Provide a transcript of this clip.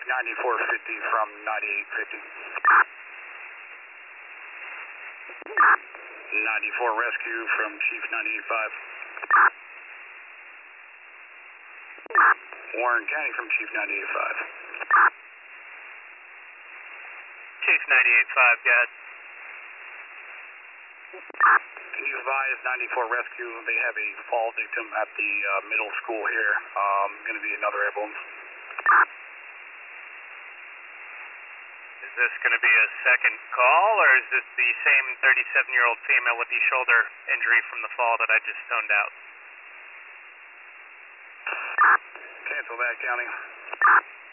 9450 from 9850. 94 rescue from Chief 985. Warren County from Chief 985. Chief 985, got. Can you advise 94 rescue? They have a fall victim at the middle school here. Going to be another ambulance. Is this going to be a second call, or is this the same 37-year-old female with the shoulder injury from the fall that I just stoned out? Cancel that, County.